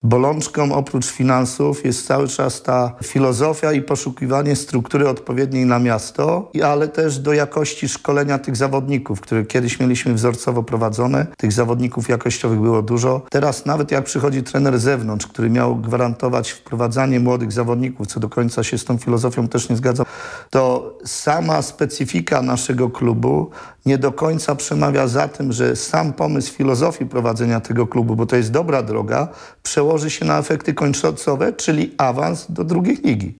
bolączką oprócz finansów jest cały czas ta filozofia i poszukiwanie struktury odpowiedniej na miasto, ale też do jakości szkolenia tych zawodników, które kiedyś mieliśmy wzorcowo prowadzone. Tych zawodników jakościowych było dużo. Teraz nawet jak przychodzi trener z zewnątrz, który miał gwarantować wprowadzanie młodych zawodników, co do końca się z tą filozofią też nie zgadzam, to sama specyfika naszego klubu nie do końca przemawia za tym, że sam pomysł filozofii prowadzenia tego klubu, bo to jest dobra droga, przełoży się na efekty końcowe, czyli awans do drugiej ligi.